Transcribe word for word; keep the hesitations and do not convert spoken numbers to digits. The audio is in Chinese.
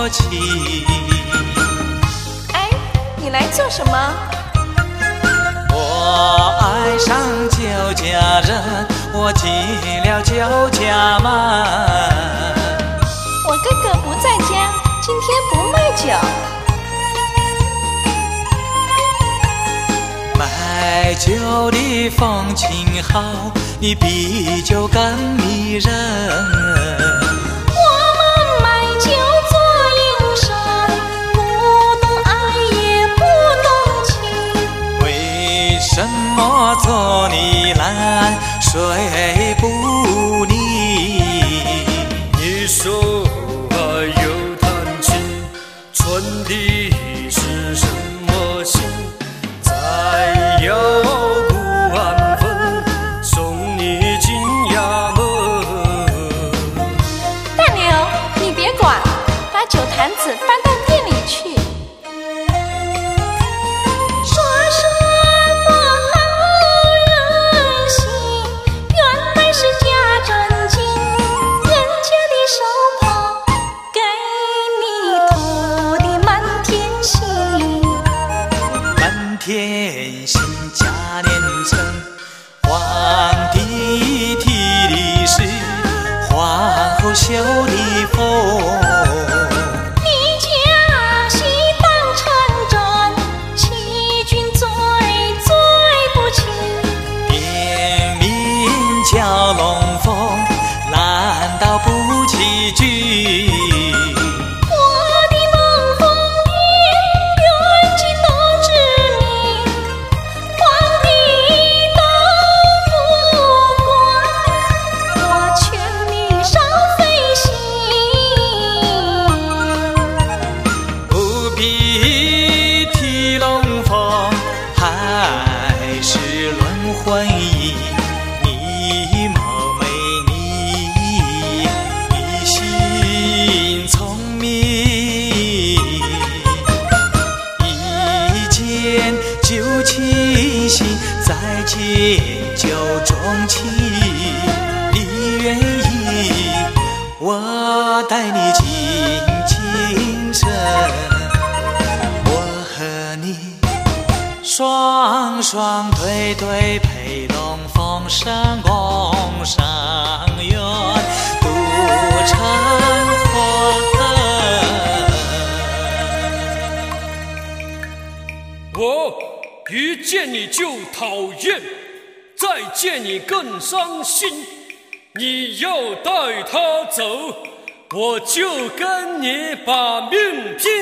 默契。 哎，你来做什么？ 我爱上酒家人，我进了酒家门。 我哥哥不在家，今天不卖酒。 卖酒的风情好，你比酒更迷人。 我们卖酒做营生，不懂爱也不懂情。 为什么做你烂睡不腻？ 你说爱又叹气，存的是什么心？再要不安分，送你进衙门。 大牛，你别管，把酒坛子搬到店里去。说什么好人心，原来是假正经。人家的手帕给你涂的满天星， 满天星嘉年成，皇帝提的是皇后绣的风。 你家戏当成真，欺君罪罪不轻。 店名叫龙凤，难道不起句？ 我的龙凤店远近都知名，皇帝都不管，我劝你少费心。 不必提龙凤，还是论婚姻。你貌美丽，你心聪明，一见就倾心，再见就钟情。你愿意，我带你进京城，我和你双双对对配龙凤生共赏愿，度成婚。 我一见你就讨厌，再见你更伤心。你要带他走，我就跟你把命拼。